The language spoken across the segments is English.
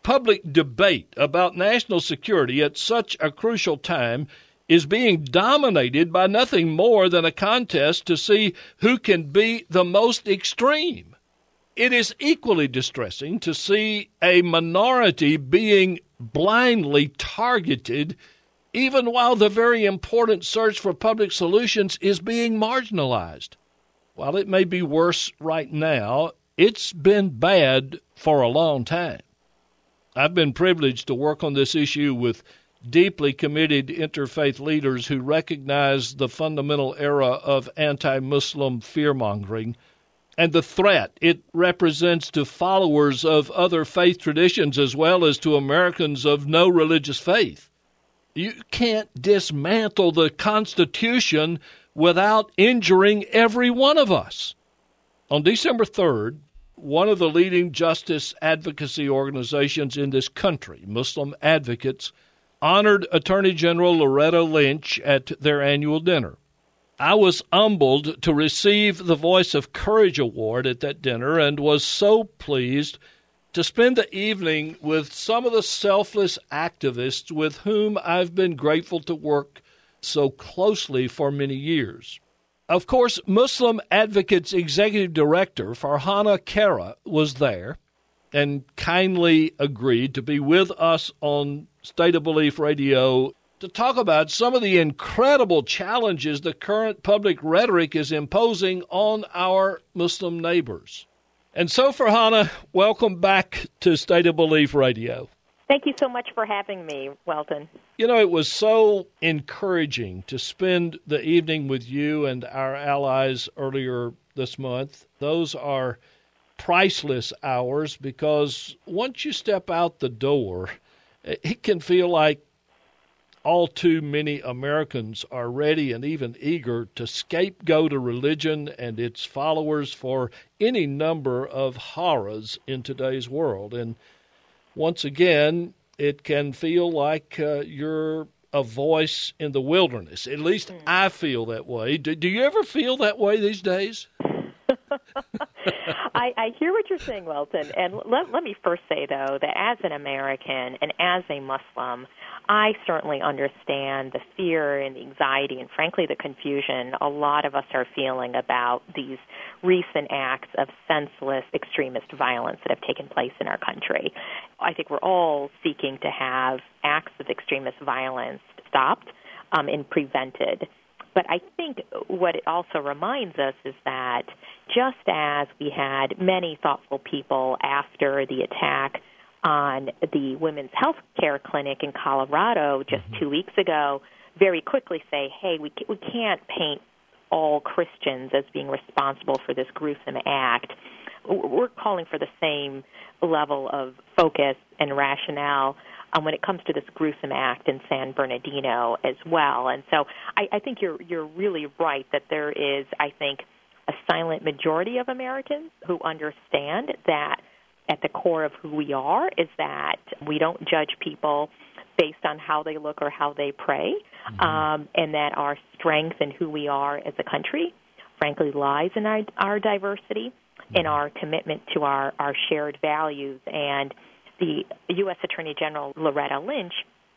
public debate about national security at such a crucial time is being dominated by nothing more than a contest to see who can be the most extreme. It is equally distressing to see a minority being blindly targeted, even while the very important search for public solutions is being marginalized. While it may be worse right now, it's been bad for a long time. I've been privileged to work on this issue with deeply committed interfaith leaders who recognize the fundamental era of anti-Muslim fear-mongering and the threat it represents to followers of other faith traditions as well as to Americans of no religious faith. You can't dismantle the Constitution without injuring every one of us. On December 3rd, one of the leading justice advocacy organizations in this country, Muslim Advocates, honored Attorney General Loretta Lynch at their annual dinner. I was humbled to receive the Voice of Courage Award at that dinner and was so pleased to spend the evening with some of the selfless activists with whom I've been grateful to work so closely for many years. Of course, Muslim Advocates Executive Director Farhana Kara was there and kindly agreed to be with us on State of Belief Radio to talk about some of the incredible challenges the current public rhetoric is imposing on our Muslim neighbors. And so, Farhana, welcome back to State of Belief Radio. Thank you so much for having me, Welton. You know, it was so encouraging to spend the evening with you and our allies earlier this month. Those are priceless hours because once you step out the door, it can feel like all too many Americans are ready and even eager to scapegoat a religion and its followers for any number of horrors in today's world. And once again, it can feel like you're a voice in the wilderness. At least I feel that way. Do you ever feel that way these days? I hear what you're saying, Welton. And let me first say, though, that as an American and as a Muslim, I certainly understand the fear and the anxiety and, frankly, the confusion a lot of us are feeling about these recent acts of senseless extremist violence that have taken place in our country. I think we're all seeking to have acts of extremist violence stopped and prevented. But I think what it also reminds us is that just as we had many thoughtful people after the attack on the women's health care clinic in Colorado just 2 weeks ago, very quickly say, hey, we can't paint all Christians as being responsible for this gruesome act. We're calling for the same level of focus and rationale when it comes to this gruesome act in San Bernardino as well. And so I think you're really right that there is, I think, a silent majority of Americans who understand that at the core of who we are is that we don't judge people based on how they look or how they pray, and that our strength and who we are as a country, frankly, lies in our diversity and our commitment to our shared values. And the U.S. Attorney General Loretta Lynch,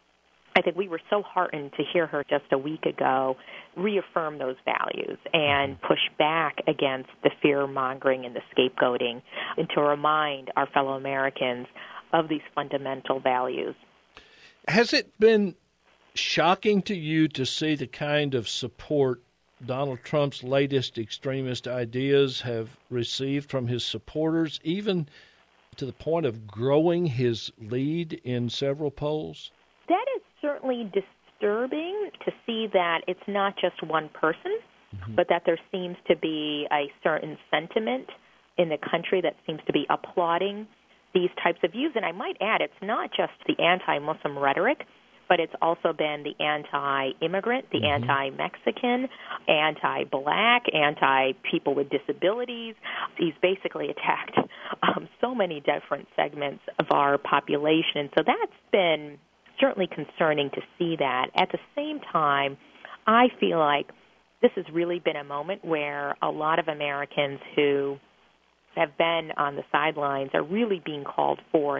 I think we were so heartened to hear her just a week ago reaffirm those values and push back against the fear-mongering and the scapegoating, and to remind our fellow Americans of these fundamental values. Has it been shocking to you to see the kind of support Donald Trump's latest extremist ideas have received from his supporters, even to the point of growing his lead in several polls? That is certainly disturbing to see that it's not just one person, but that there seems to be a certain sentiment in the country that seems to be applauding these types of views. And I might add, it's not just the anti-Muslim rhetoric, but it's also been the anti-immigrant, the anti-Mexican, anti-black, anti-people with disabilities. He's basically attacked so many different segments of our population. So that's been certainly concerning to see that. At the same time, I feel like this has really been a moment where a lot of Americans who have been on the sidelines are really being called forth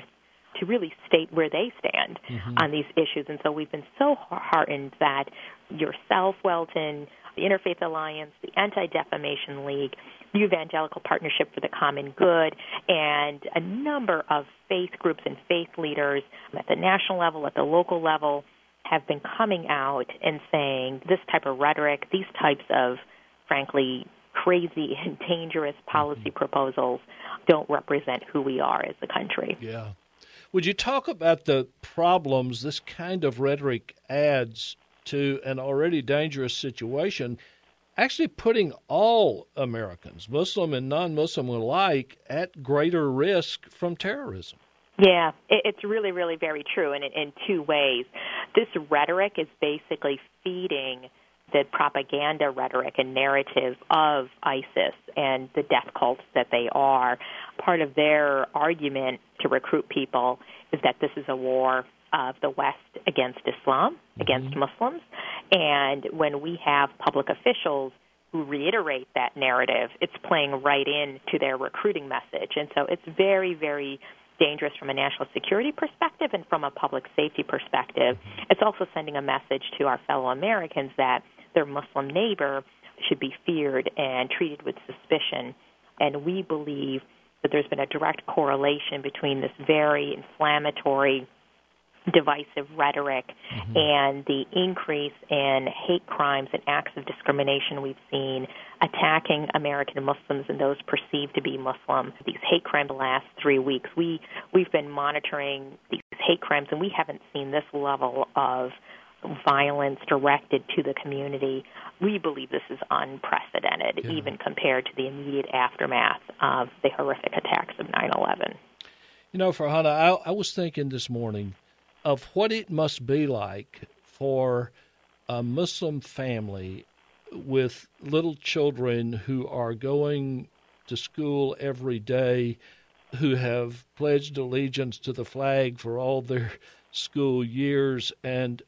to really state where they stand on these issues. And so we've been so heartened that yourself, Welton, the Interfaith Alliance, the Anti-Defamation League, the Evangelical Partnership for the Common Good, and a number of faith groups and faith leaders at the national level, at the local level, have been coming out and saying this type of rhetoric, these types of, frankly, crazy and dangerous policy proposals don't represent who we are as a country. Yeah. Would you talk about the problems this kind of rhetoric adds to an already dangerous situation, actually putting all Americans, Muslim and non-Muslim alike, at greater risk from terrorism? Yeah, it's really, really very true, and in two ways. This rhetoric is basically feeding the propaganda rhetoric and narrative of ISIS and the death cults that they are. Part of their argument to recruit people is that this is a war of the West against Islam, against Muslims. And when we have public officials who reiterate that narrative, it's playing right into their recruiting message. And so it's very, very dangerous from a national security perspective and from a public safety perspective. It's also sending a message to our fellow Americans that their Muslim neighbor should be feared and treated with suspicion. And we believe that there's been a direct correlation between this very inflammatory, divisive rhetoric and the increase in hate crimes and acts of discrimination we've seen attacking American Muslims and those perceived to be Muslim. These hate crimes the last 3 weeks, we've been monitoring these hate crimes, and we haven't seen this level of violence directed to the community. We believe this is unprecedented, even compared to the immediate aftermath of the horrific attacks of 9/11. You know, Farhana, I was thinking this morning of what it must be like for a Muslim family with little children who are going to school every day, who have pledged allegiance to the flag for all their school years, and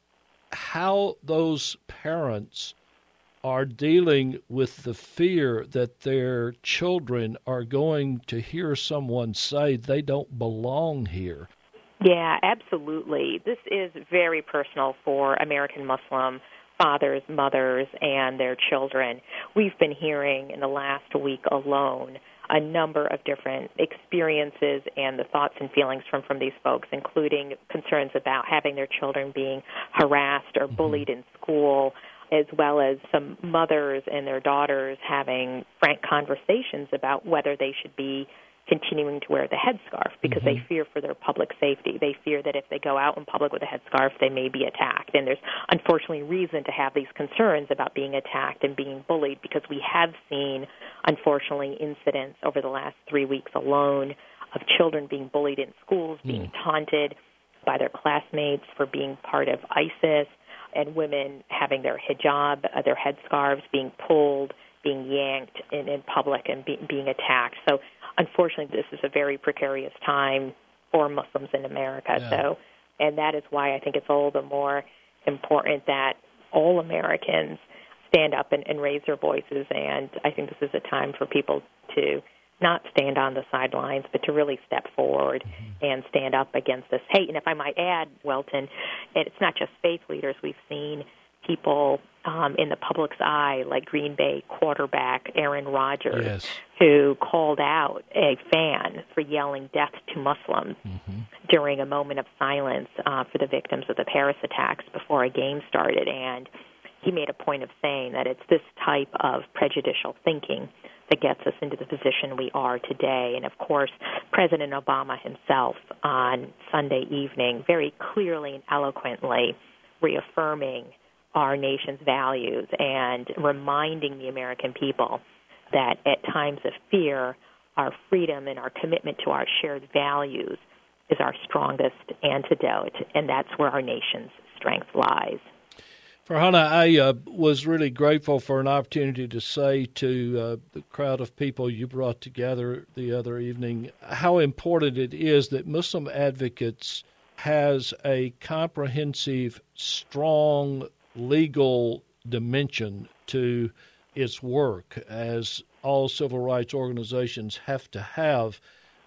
how those parents are dealing with the fear that their children are going to hear someone say they don't belong here. Yeah, absolutely. This is very personal for American Muslim fathers, mothers, and their children. We've been hearing in the last week alone a number of different experiences and the thoughts and feelings from these folks, including concerns about having their children being harassed or bullied in school, as well as some mothers and their daughters having frank conversations about whether they should be continuing to wear the headscarf because they fear for their public safety. They fear that if they go out in public with a headscarf, they may be attacked. And there's unfortunately reason to have these concerns about being attacked and being bullied because we have seen, unfortunately, incidents over the last 3 weeks alone of children being bullied in schools, being taunted by their classmates for being part of ISIS, and women having their hijab, their headscarves being pulled, being yanked in public and being attacked. So unfortunately, this is a very precarious time for Muslims in America. Yeah. So, and that is why I think it's all the more important that all Americans stand up and raise their voices. And I think this is a time for people to not stand on the sidelines, but to really step forward and stand up against this hate. And if I might add, Welton, it's not just faith leaders. We've seen people in the public's eye, like Green Bay quarterback Aaron Rodgers, who called out a fan for yelling death to Muslims during a moment of silence for the victims of the Paris attacks before a game started. And he made a point of saying that it's this type of prejudicial thinking that gets us into the position we are today. And, of course, President Obama himself on Sunday evening very clearly and eloquently reaffirming our nation's values and reminding the American people that at times of fear, our freedom and our commitment to our shared values is our strongest antidote, and that's where our nation's strength lies. Farhana, I was really grateful for an opportunity to say to the crowd of people you brought together the other evening how important it is that Muslim Advocates has a comprehensive, strong legal dimension to its work, as all civil rights organizations have to have.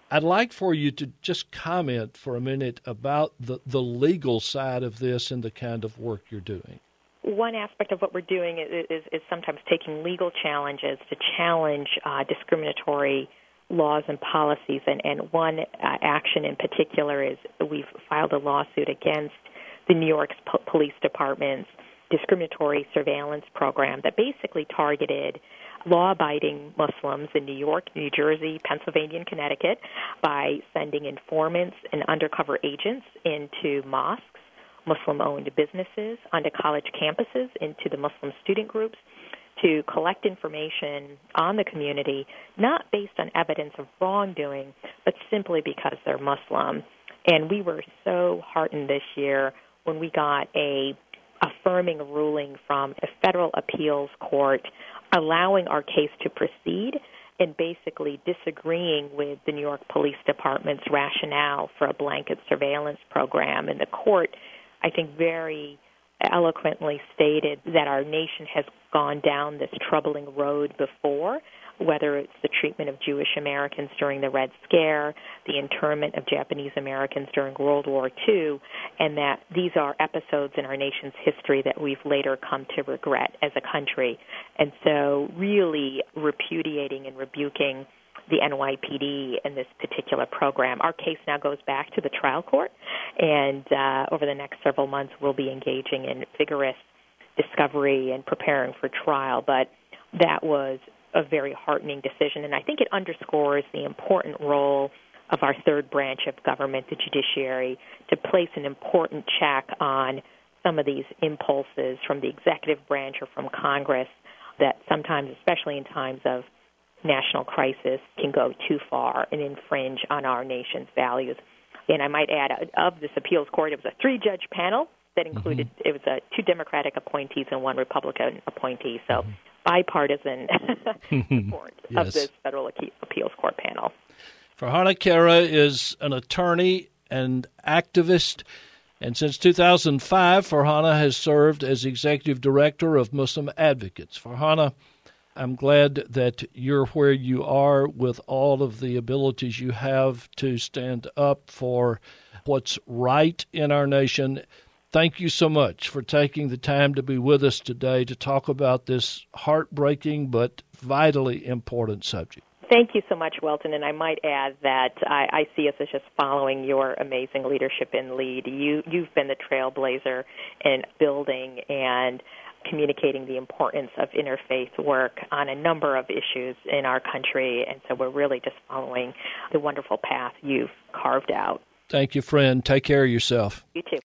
I'd like for you to just comment for a minute about the legal side of this and the kind of work you're doing. One aspect of what we're doing is sometimes taking legal challenges to challenge discriminatory laws and policies. And one action in particular is we've filed a lawsuit against the New York Police Department's discriminatory surveillance program that basically targeted law-abiding Muslims in New York, New Jersey, Pennsylvania, and Connecticut by sending informants and undercover agents into mosques, Muslim-owned businesses, onto college campuses, into the Muslim student groups, to collect information on the community, not based on evidence of wrongdoing, but simply because they're Muslim. And we were so heartened this year when we got a affirming ruling from a federal appeals court allowing our case to proceed and basically disagreeing with the New York Police Department's rationale for a blanket surveillance program. And the court, I think, very eloquently stated that our nation has gone down this troubling road before, whether it's the treatment of Jewish Americans during the Red Scare, the internment of Japanese Americans during World War II, and that these are episodes in our nation's history that we've later come to regret as a country. And so really repudiating and rebuking the NYPD and this particular program. Our case now goes back to the trial court, and over the next several months we'll be engaging in vigorous discovery and preparing for trial. But that was a very heartening decision, and I think it underscores the important role of our third branch of government, the judiciary, to place an important check on some of these impulses from the executive branch or from Congress that sometimes, especially in times of national crisis, can go too far and infringe on our nation's values. And I might add, of this appeals court, it was a 3-judge panel that included, it was 2 Democratic appointees and 1 Republican appointee. So bipartisan support of this federal appeals court panel. Farhana Kara is an attorney and activist, and since 2005, Farhana has served as executive director of Muslim Advocates. Farhana, I'm glad that you're where you are with all of the abilities you have to stand up for what's right in our nation. Thank you so much for taking the time to be with us today to talk about this heartbreaking but vitally important subject. Thank you so much, Welton, and I might add that I see us as just following your amazing leadership and lead. You've been the trailblazer in building and communicating the importance of interfaith work on a number of issues in our country, and so we're really just following the wonderful path you've carved out. Thank you, friend. Take care of yourself. You too.